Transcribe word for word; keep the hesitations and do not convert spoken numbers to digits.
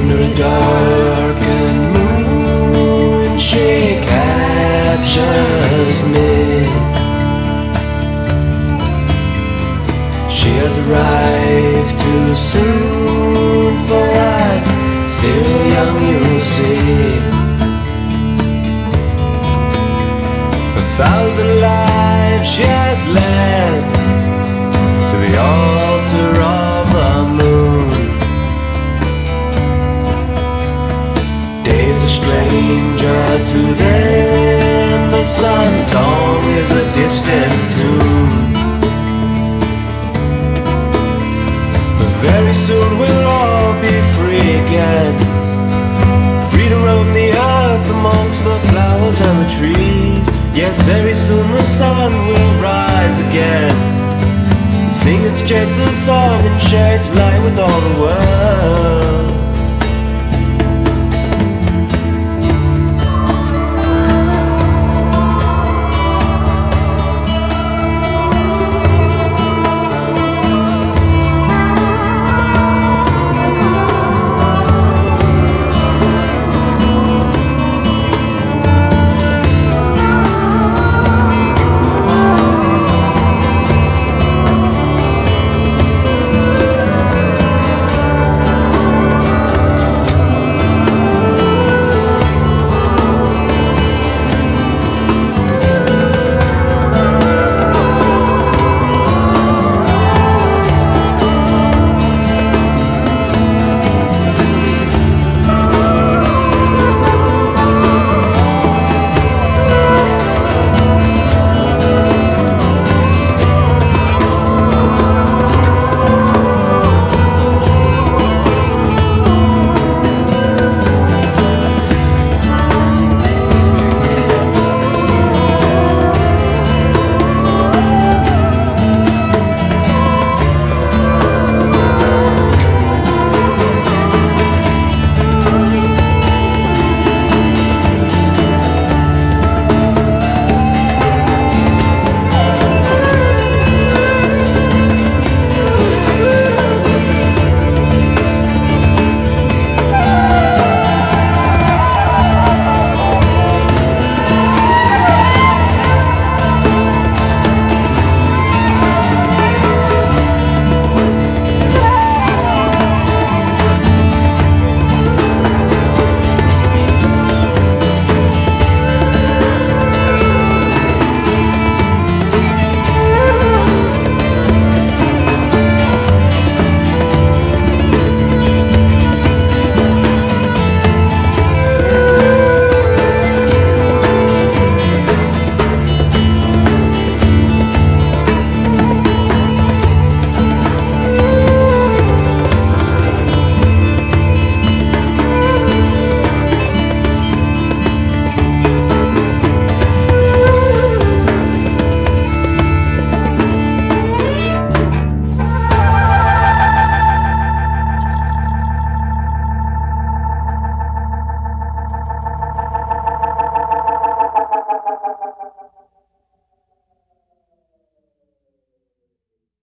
Under a darkened moon, she captures me. She has arrived too soon, for I'm still young, you see. A thousand lives she has led to the altar of the moon. Days a stranger to them, the sun's song is a distant tune. Very soon we'll all be free again, free to roam the earth amongst the flowers and the trees. Yes, very soon the sun will rise again, sing its gentle song and share its light with all the world.